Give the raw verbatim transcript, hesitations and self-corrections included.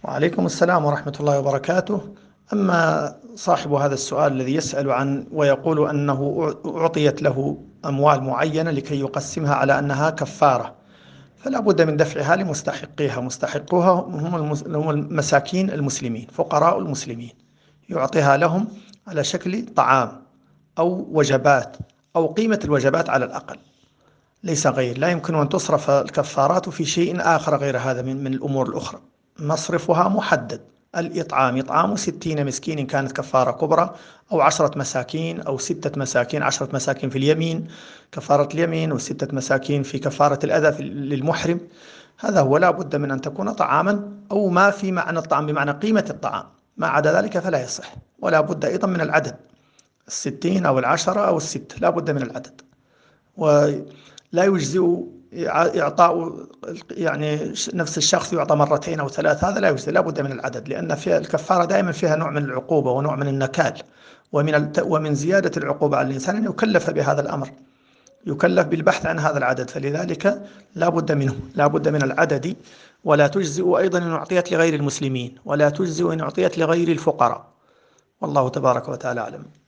وعليكم السلام ورحمة الله وبركاته. أما صاحب هذا السؤال الذي يسأل عن ويقول أنه أعطيت له أموال معينة لكي يقسمها على أنها كفارة، فلا بد من دفعها لمستحقيها. مستحقوها هم المس- هم المساكين المسلمين، فقراء المسلمين، يعطيها لهم على شكل طعام أو وجبات أو قيمة الوجبات على الأقل، ليس غير. لا يمكن أن تصرف الكفارات في شيء آخر غير هذا من, من الأمور الأخرى. مصرفها محدد: الإطعام، إطعام ستين مسكين إن كانت كفارة كبرى، أو عشرة مساكين، أو ستة مساكين، عشرة مساكين في اليمين كفارة اليمين، وستة مساكين في كفارة الأذى في- للمحرم. هذا هو. لا بد من أن تكون طعاما أو ما في معنى الطعام بمعنى قيمة الطعام، ما عدا ذلك فلا يصح. ولا بد أيضا من العدد: الستين أو العشرة أو الست، لا بد من العدد. ولا يجزئ إعطاء يعني نفس الشخص يعطى مرتين أو ثلاث، هذا لا يجزئ، لا بد من العدد، لأن فيها الكفارة دائما فيها نوع من العقوبة ونوع من النكال، ومن الت... ومن زيادة العقوبة على الإنسان أن يكلف بهذا الأمر، يكلف بالبحث عن هذا العدد. فلذلك لا بد منه، لا بد من العدد. ولا تجزئ أيضا إن أعطيت لغير المسلمين، ولا تجزئ إن أعطيت لغير الفقراء. والله تبارك وتعالى أعلم.